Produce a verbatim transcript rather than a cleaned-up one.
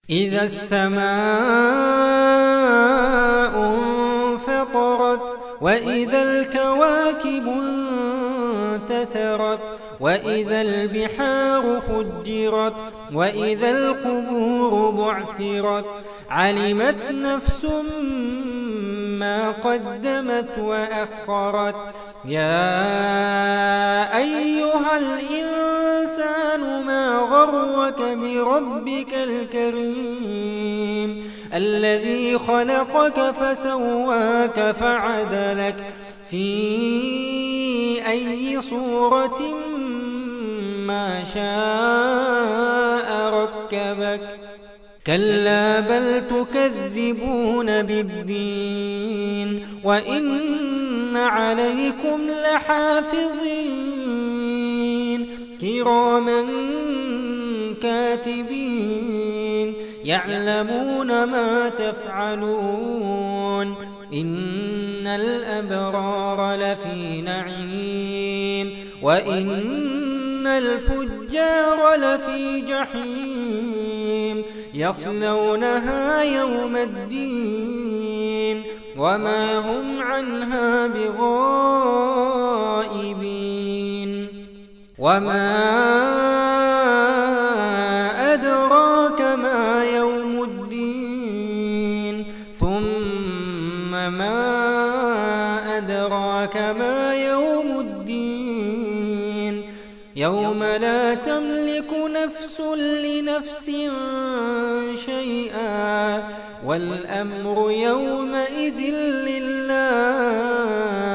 إذا السماء انفطرت وإذا الكواكب انتثرت وإذا البحار فجرت وإذا القبور بعثرت علمت نفس ما قدمت وأخرت يا أيها الإنسان ما غرك بربك الكريم الذي خلقك فسواك فعدلك في أي صورة ما شاء ركبك كلا بل تكذبون بالدين وإن عليكم لحافظين كراما كاتبين يعلمون ما تفعلون إن الأبرار لفي نعيم وإن الفجار لفي جحيم يصلونها يوم الدين وما هم عنها بغائبين وما أدراك ما يوم الدين ثم ما أدراك ما يوم الدين يوم لا تملك نفس لنفس شيئا، والأمر يومئذ لله.